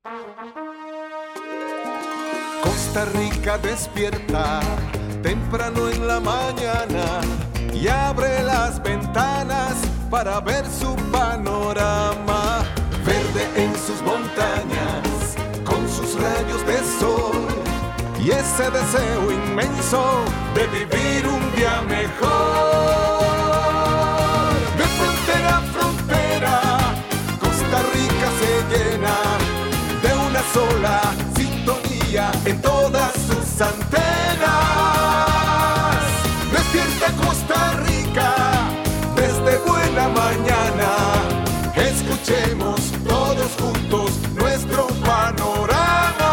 Costa Rica despierta temprano en la mañana y abre las ventanas para ver su panorama. Verde en sus montañas, con sus rayos de sol y ese deseo inmenso de vivir un día mejor. De frontera a frontera, Costa Rica se llena de una sola sintonía en todas sus antenas. Despierta Costa Rica desde buena mañana. Escuchemos todos juntos nuestro panorama.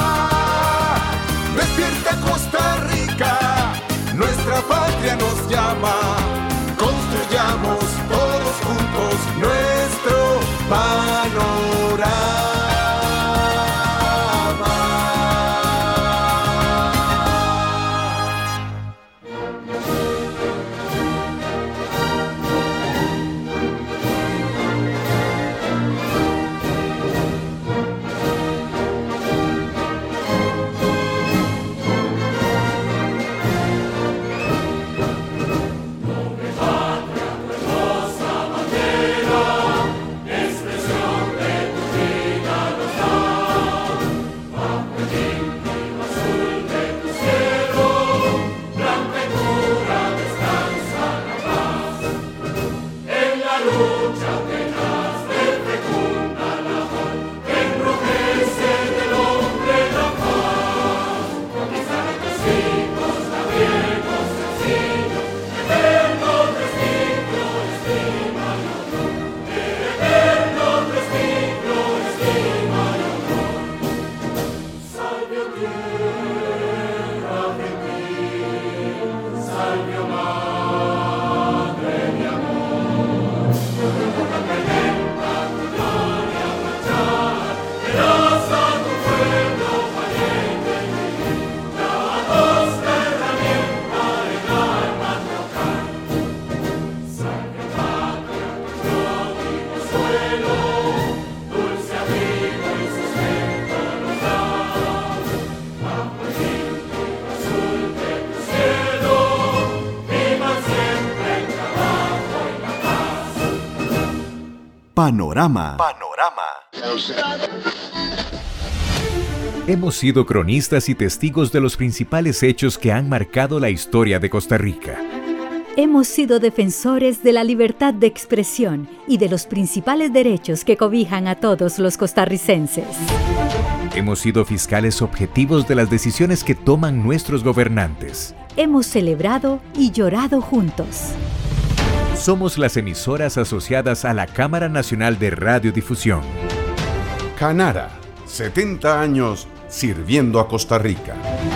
Despierta Costa Rica, nuestra patria nos llama. Construyamos todos juntos nuestro panorama. Panorama. Hemos sido cronistas y testigos de los principales hechos que han marcado la historia de Costa Rica. Hemos sido defensores de la libertad de expresión y de los principales derechos que cobijan a todos los costarricenses. Hemos sido fiscales objetivos de las decisiones que toman nuestros gobernantes. Hemos celebrado y llorado juntos. Somos las emisoras asociadas a la Cámara Nacional de Radiodifusión. Canara, 70 años sirviendo a Costa Rica.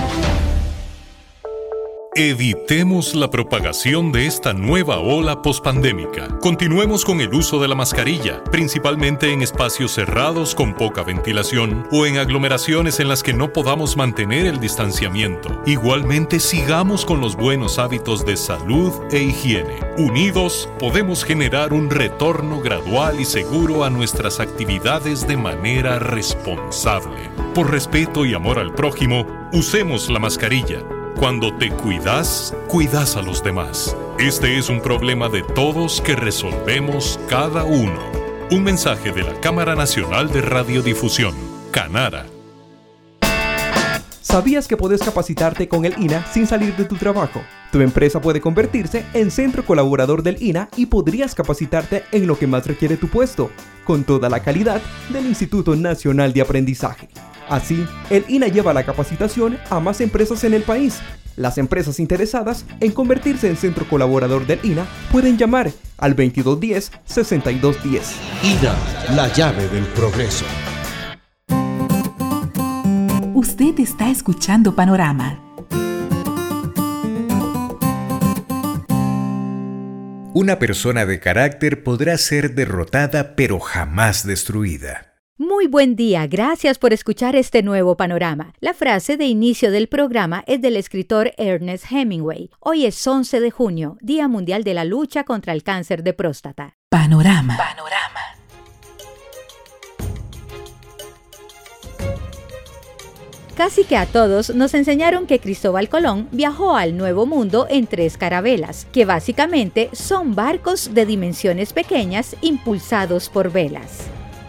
Evitemos la propagación de esta nueva ola pospandémica. Continuemos con el uso de la mascarilla, principalmente en espacios cerrados con poca ventilación o en aglomeraciones en las que no podamos mantener el distanciamiento. Igualmente, sigamos con los buenos hábitos de salud e higiene. Unidos, podemos generar un retorno gradual y seguro a nuestras actividades de manera responsable. Por respeto y amor al prójimo, usemos la mascarilla. Cuando te cuidas, cuidas a los demás. Este es un problema de todos que resolvemos cada uno. Un mensaje de la Cámara Nacional de Radiodifusión, Canara. ¿Sabías que puedes capacitarte con el INA sin salir de tu trabajo? Tu empresa puede convertirse en centro colaborador del INA y podrías capacitarte en lo que más requiere tu puesto, con toda la calidad del Instituto Nacional de Aprendizaje. Así, el INA lleva la capacitación a más empresas en el país. Las empresas interesadas en convertirse en centro colaborador del INA pueden llamar al 2210-6210. INA, la llave del progreso. Usted está escuchando Panorama. Una persona de carácter podrá ser derrotada, pero jamás destruida. Muy buen día, gracias por escuchar este nuevo panorama. La frase de inicio del programa es del escritor Ernest Hemingway. Hoy es 11 de junio, Día Mundial de la Lucha contra el Cáncer de Próstata. Panorama. Casi que a todos nos enseñaron que Cristóbal Colón viajó al Nuevo Mundo en 3 carabelas, que básicamente son barcos de dimensiones pequeñas impulsados por velas.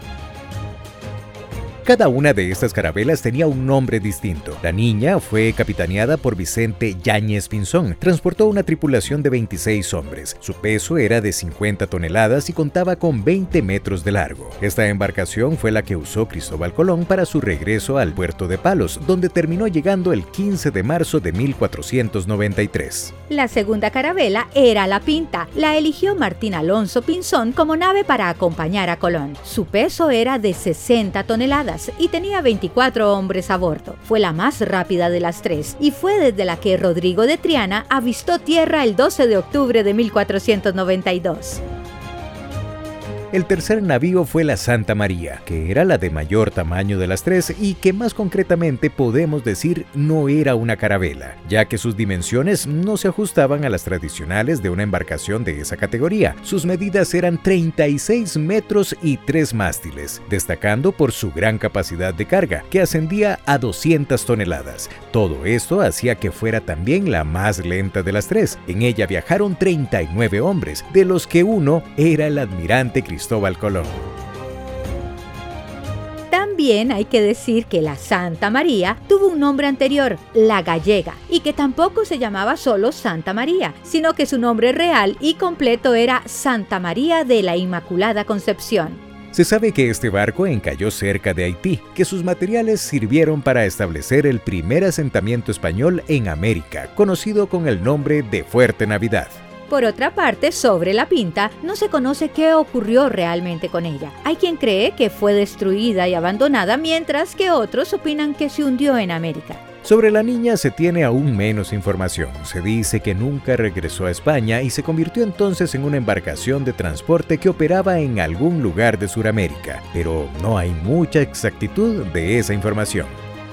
Cada una de estas carabelas tenía un nombre distinto. La Niña fue capitaneada por Vicente Yáñez Pinzón. Transportó una tripulación de 26 hombres. Su peso era de 50 toneladas y contaba con 20 metros de largo. Esta embarcación fue la que usó Cristóbal Colón para su regreso al puerto de Palos, donde terminó llegando el 15 de marzo de 1493. La segunda carabela era la Pinta. La eligió Martín Alonso Pinzón como nave para acompañar a Colón. Su peso era de 60 toneladas. Y tenía 24 hombres a bordo. Fue la más rápida de las 3 y fue desde la que Rodrigo de Triana avistó tierra el 12 de octubre de 1492. El tercer navío fue la Santa María, que era la de mayor tamaño de las 3 y que más concretamente podemos decir no era una carabela, ya que sus dimensiones no se ajustaban a las tradicionales de una embarcación de esa categoría. Sus medidas eran 36 metros y 3 mástiles, destacando por su gran capacidad de carga, que ascendía a 200 toneladas. Todo esto hacía que fuera también la más lenta de las 3. En ella viajaron 39 hombres, de los que uno era el almirante Cristóbal Colón. También hay que decir que la Santa María tuvo un nombre anterior, la Gallega, y que tampoco se llamaba solo Santa María, sino que su nombre real y completo era Santa María de la Inmaculada Concepción. Se sabe que este barco encalló cerca de Haití, que sus materiales sirvieron para establecer el primer asentamiento español en América, conocido con el nombre de Fuerte Navidad. Por otra parte, sobre la Pinta, no se conoce qué ocurrió realmente con ella. Hay quien cree que fue destruida y abandonada, mientras que otros opinan que se hundió en América. Sobre la Niña se tiene aún menos información. Se dice que nunca regresó a España y se convirtió entonces en una embarcación de transporte que operaba en algún lugar de Sudamérica, pero no hay mucha exactitud de esa información.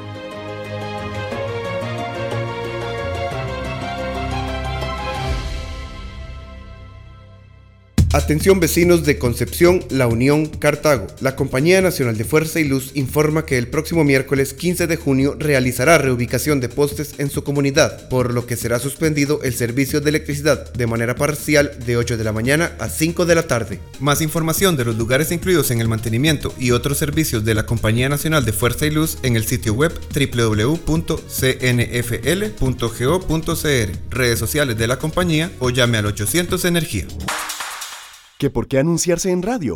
Atención vecinos de Concepción, La Unión, Cartago. La Compañía Nacional de Fuerza y Luz informa que el próximo miércoles 15 de junio realizará reubicación de postes en su comunidad, por lo que será suspendido el servicio de electricidad de manera parcial de 8 de la mañana a 5 de la tarde. Más información de los lugares incluidos en el mantenimiento y otros servicios de la Compañía Nacional de Fuerza y Luz en el sitio web www.cnfl.go.cr, redes sociales de la compañía o llame al 800 Energía. ¿Que por qué anunciarse en radio?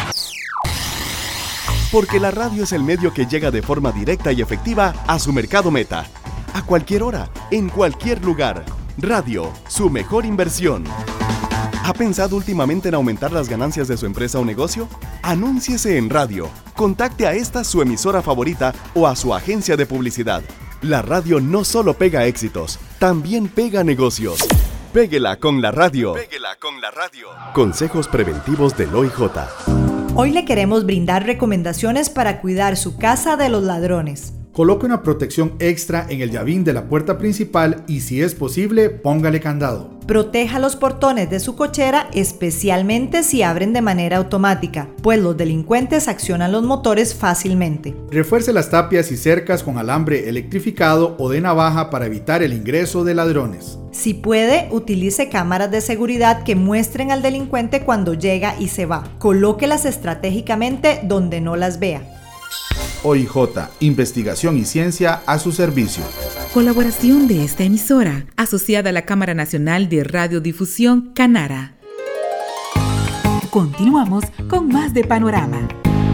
Porque la radio es el medio que llega de forma directa y efectiva a su mercado meta. A cualquier hora, en cualquier lugar. Radio, su mejor inversión. ¿Ha pensado últimamente en aumentar las ganancias de su empresa o negocio? Anúnciese en radio. Contacte a esta su emisora favorita o a su agencia de publicidad. La radio no solo pega éxitos, también pega negocios. Péguela con la radio. Péguela con la radio. Consejos preventivos del OIJ. Hoy le queremos brindar recomendaciones para cuidar su casa de los ladrones. Coloque una protección extra en el llavín de la puerta principal y, si es posible, póngale candado. Proteja los portones de su cochera, especialmente si abren de manera automática, pues los delincuentes accionan los motores fácilmente. Refuerce las tapias y cercas con alambre electrificado o de navaja para evitar el ingreso de ladrones. Si puede, utilice cámaras de seguridad que muestren al delincuente cuando llega y se va. Colóquelas estratégicamente donde no las vea. OIJ, investigación y ciencia a su servicio. Colaboración de esta emisora, asociada a la Cámara Nacional de Radiodifusión, Canara. Continuamos con más de Panorama.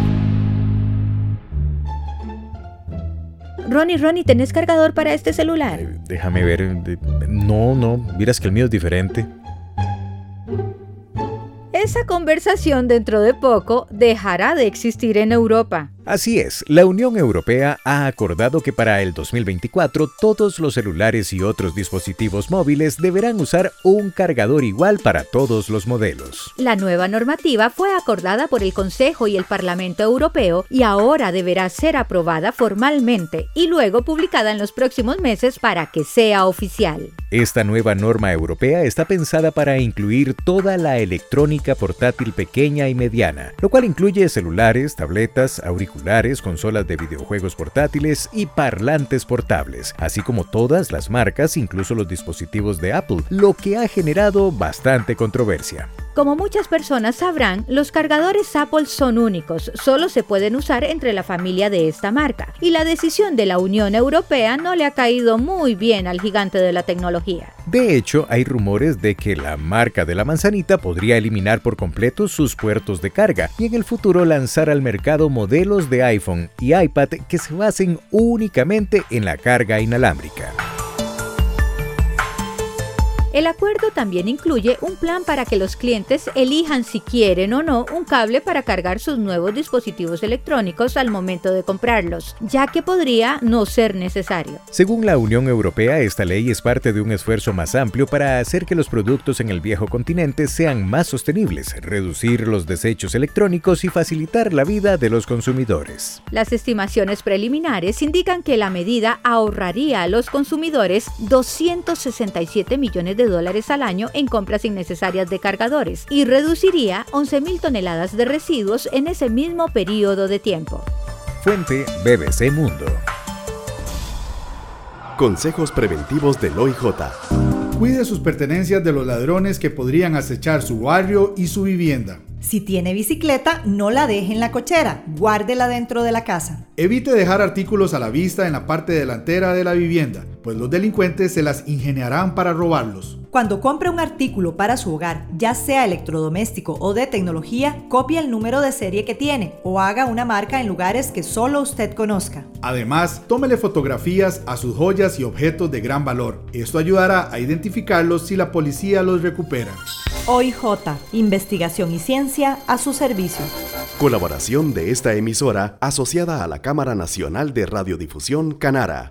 Ronnie, ¿tenés cargador para este celular? Déjame ver. No, miras que el mío es diferente. Esa conversación dentro de poco dejará de existir en Europa. Así es, la Unión Europea ha acordado que para el 2024 todos los celulares y otros dispositivos móviles deberán usar un cargador igual para todos los modelos. La nueva normativa fue acordada por el Consejo y el Parlamento Europeo y ahora deberá ser aprobada formalmente y luego publicada en los próximos meses para que sea oficial. Esta nueva norma europea está pensada para incluir toda la electrónica portátil pequeña y mediana, lo cual incluye celulares, tabletas, auriculares, auriculares, consolas de videojuegos portátiles y parlantes portables, así como todas las marcas, incluso los dispositivos de Apple, lo que ha generado bastante controversia. Como muchas personas sabrán, los cargadores Apple son únicos, solo se pueden usar entre la familia de esta marca, y la decisión de la Unión Europea no le ha caído muy bien al gigante de la tecnología. De hecho, hay rumores de que la marca de la manzanita podría eliminar por completo sus puertos de carga y en el futuro lanzar al mercado modelos de iPhone y iPad que se basen únicamente en la carga inalámbrica. El acuerdo también incluye un plan para que los clientes elijan si quieren o no un cable para cargar sus nuevos dispositivos electrónicos al momento de comprarlos, ya que podría no ser necesario. Según la Unión Europea, esta ley es parte de un esfuerzo más amplio para hacer que los productos en el viejo continente sean más sostenibles, reducir los desechos electrónicos y facilitar la vida de los consumidores. Las estimaciones preliminares indican que la medida ahorraría a los consumidores 267 millones de dólares al año en compras innecesarias de cargadores y reduciría 11.000 toneladas de residuos en ese mismo periodo de tiempo. Fuente BBC Mundo. Consejos preventivos del OIJ. Cuide sus pertenencias de los ladrones que podrían acechar su barrio y su vivienda. Si tiene bicicleta, no la deje en la cochera, guárdela dentro de la casa. Evite dejar artículos a la vista en la parte delantera de la vivienda, pues los delincuentes se las ingeniarán para robarlos. Cuando compre un artículo para su hogar, ya sea electrodoméstico o de tecnología, copie el número de serie que tiene o haga una marca en lugares que solo usted conozca. Además, tómele fotografías a sus joyas y objetos de gran valor. Esto ayudará a identificarlos si la policía los recupera. OIJ, investigación y ciencia a su servicio. Colaboración de esta emisora asociada a la Cámara Nacional de Radiodifusión Canara.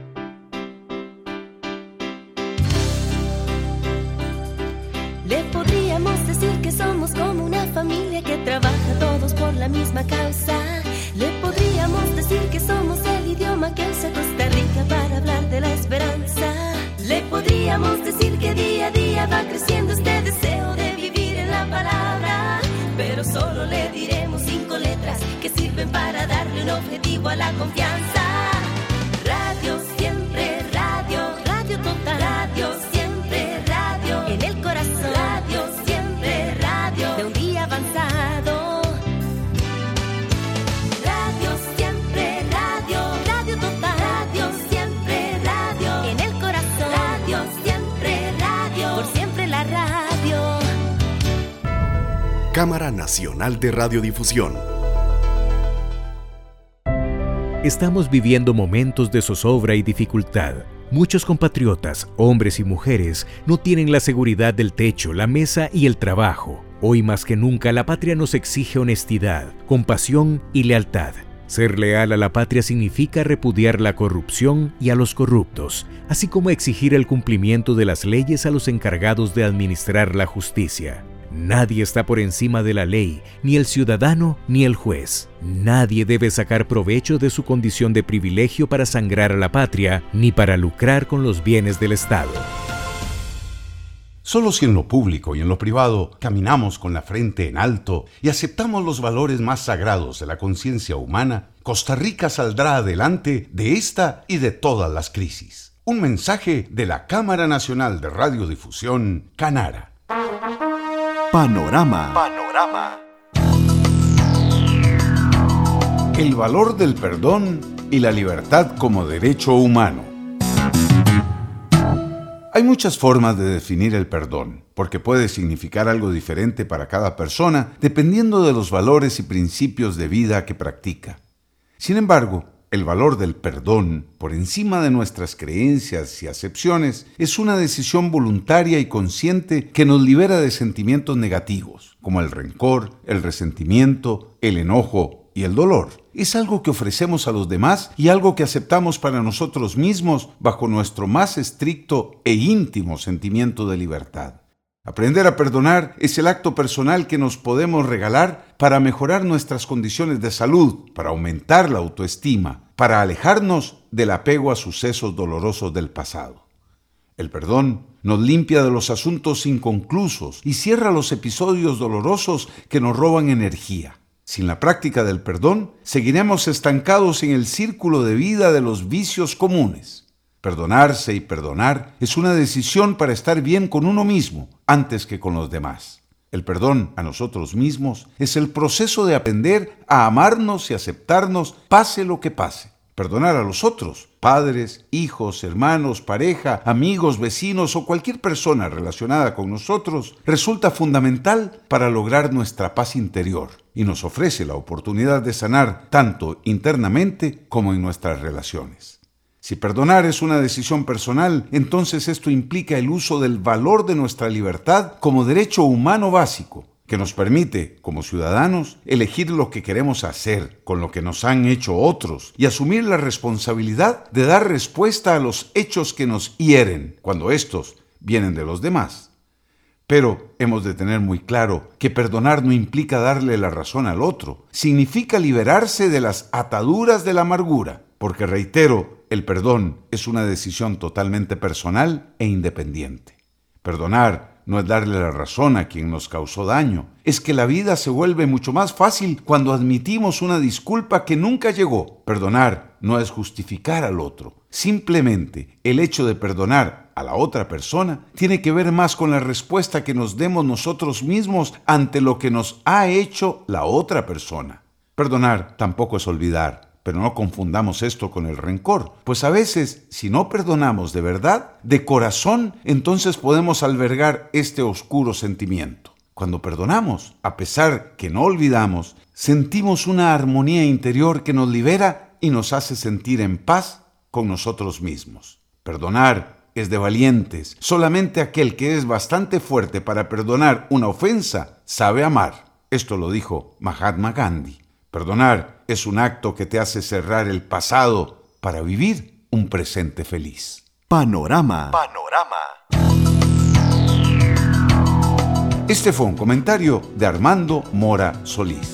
Le podríamos decir que somos como una familia que trabaja todos por la misma causa. Le podríamos decir que somos el idioma que usa Costa Rica para hablar de la esperanza. Le podríamos decir que día a día va creciendo este deseo de vivir en la palabra. Pero solo le diremos 5 letras que sirven para darle un objetivo a la confianza. Radio siempre, radio, radio total. Radio siempre, radio, en el corazón. Radio siempre, radio, de un día avanzado. Radio siempre, radio, radio total. Radio siempre, radio, en el corazón. Radio siempre, radio, por siempre la radio. Cámara Nacional de Radiodifusión. Estamos viviendo momentos de zozobra y dificultad. Muchos compatriotas, hombres y mujeres, no tienen la seguridad del techo, la mesa y el trabajo. Hoy más que nunca la patria nos exige honestidad, compasión y lealtad. Ser leal a la patria significa repudiar la corrupción y a los corruptos, así como exigir el cumplimiento de las leyes a los encargados de administrar la justicia. Nadie está por encima de la ley, ni el ciudadano ni el juez. Nadie debe sacar provecho de su condición de privilegio para sangrar a la patria, ni para lucrar con los bienes del Estado. Solo si en lo público y en lo privado caminamos con la frente en alto y aceptamos los valores más sagrados de la conciencia humana, Costa Rica saldrá adelante de esta y de todas las crisis. Un mensaje de la Cámara Nacional de Radiodifusión, Canara. Panorama. El valor del perdón y la libertad como derecho humano. Hay muchas formas de definir el perdón, porque puede significar algo diferente para cada persona, dependiendo de los valores y principios de vida que practica. Sin embargo, el valor del perdón, por encima de nuestras creencias y acepciones, es una decisión voluntaria y consciente que nos libera de sentimientos negativos, como el rencor, el resentimiento, el enojo y el dolor. Es algo que ofrecemos a los demás y algo que aceptamos para nosotros mismos bajo nuestro más estricto e íntimo sentimiento de libertad. Aprender a perdonar es el acto personal que nos podemos regalar para mejorar nuestras condiciones de salud, para aumentar la autoestima, para alejarnos del apego a sucesos dolorosos del pasado. El perdón nos limpia de los asuntos inconclusos y cierra los episodios dolorosos que nos roban energía. Sin la práctica del perdón, seguiremos estancados en el círculo de vida de los vicios comunes. Perdonarse y perdonar es una decisión para estar bien con uno mismo antes que con los demás. El perdón a nosotros mismos es el proceso de aprender a amarnos y aceptarnos pase lo que pase. Perdonar a los otros, padres, hijos, hermanos, pareja, amigos, vecinos o cualquier persona relacionada con nosotros, resulta fundamental para lograr nuestra paz interior y nos ofrece la oportunidad de sanar tanto internamente como en nuestras relaciones. Si perdonar es una decisión personal, entonces esto implica el uso del valor de nuestra libertad como derecho humano básico, que nos permite, como ciudadanos, elegir lo que queremos hacer con lo que nos han hecho otros y asumir la responsabilidad de dar respuesta a los hechos que nos hieren cuando estos vienen de los demás. Pero hemos de tener muy claro que perdonar no implica darle la razón al otro, significa liberarse de las ataduras de la amargura, porque reitero, el perdón es una decisión totalmente personal e independiente. Perdonar no es darle la razón a quien nos causó daño, es que la vida se vuelve mucho más fácil cuando admitimos una disculpa que nunca llegó. Perdonar no es justificar al otro, simplemente el hecho de perdonar a la otra persona tiene que ver más con la respuesta que nos demos nosotros mismos ante lo que nos ha hecho la otra persona. Perdonar tampoco es olvidar. Pero no confundamos esto con el rencor, pues a veces, si no perdonamos de verdad, de corazón, entonces podemos albergar este oscuro sentimiento. Cuando perdonamos, a pesar que no olvidamos, sentimos una armonía interior que nos libera y nos hace sentir en paz con nosotros mismos. Perdonar es de valientes. Solamente aquel que es bastante fuerte para perdonar una ofensa sabe amar. Esto lo dijo Mahatma Gandhi. Perdonar es un acto que te hace cerrar el pasado para vivir un presente feliz. Panorama. Este fue un comentario de Armando Mora Solís.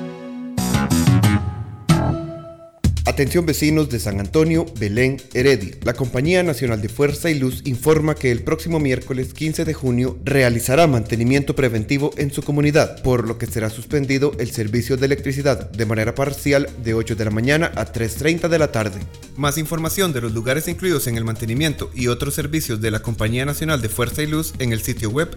Atención vecinos de San Antonio, Belén, Heredia. La Compañía Nacional de Fuerza y Luz informa que el próximo miércoles 15 de junio realizará mantenimiento preventivo en su comunidad, por lo que será suspendido el servicio de electricidad de manera parcial de 8 de la mañana a 3:30 de la tarde. Más información de los lugares incluidos en el mantenimiento y otros servicios de la Compañía Nacional de Fuerza y Luz en el sitio web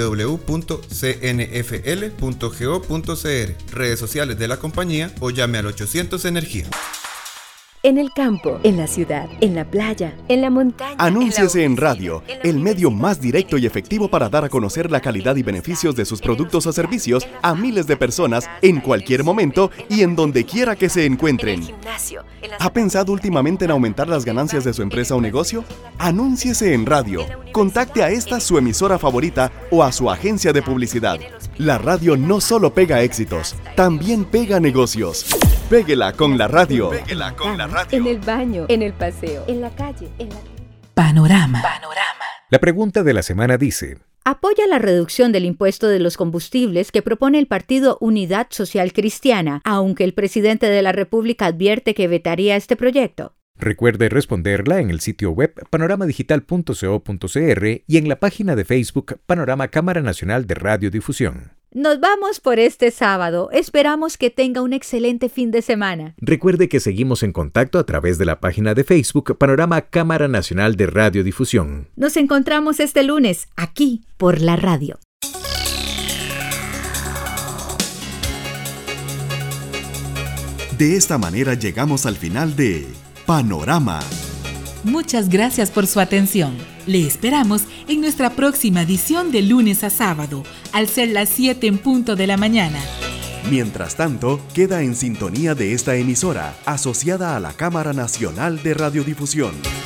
www.cnfl.go.cr, redes sociales de la compañía o llame al 800 Energía. En el campo, en la ciudad, en la playa, en la montaña. Anúnciese en radio, el medio más directo y efectivo para dar a conocer la calidad y beneficios de sus productos o servicios a miles de personas en cualquier momento y en donde quiera que se encuentren. ¿Ha pensado últimamente en aumentar las ganancias de su empresa o negocio? Anúnciese en radio. Contacte a esta su emisora favorita o a su agencia de publicidad. La radio no solo pega éxitos, también pega negocios. Péguela con la radio. En el baño, en el paseo, en la calle, en la... Panorama. La pregunta de la semana dice: ¿apoya la reducción del impuesto de los combustibles que propone el partido Unidad Social Cristiana, aunque el presidente de la República advierte que vetaría este proyecto? Recuerde responderla en el sitio web panoramadigital.co.cr y en la página de Facebook Panorama Cámara Nacional de Radiodifusión. Nos vamos por este sábado. Esperamos que tenga un excelente fin de semana. Recuerde que seguimos en contacto a través de la página de Facebook Panorama Cámara Nacional de Radiodifusión. Nos encontramos este lunes, aquí, por la radio. De esta manera llegamos al final de Panorama. Muchas gracias por su atención. Le esperamos en nuestra próxima edición de lunes a sábado, al ser las 7 en punto de la mañana. Mientras tanto, queda en sintonía de esta emisora, asociada a la Cámara Nacional de Radiodifusión.